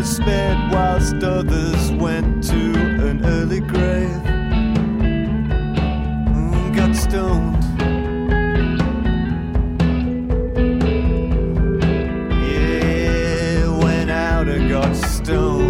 was spared whilst others went to an early grave. Got stoned. Yeah, went out and got stoned.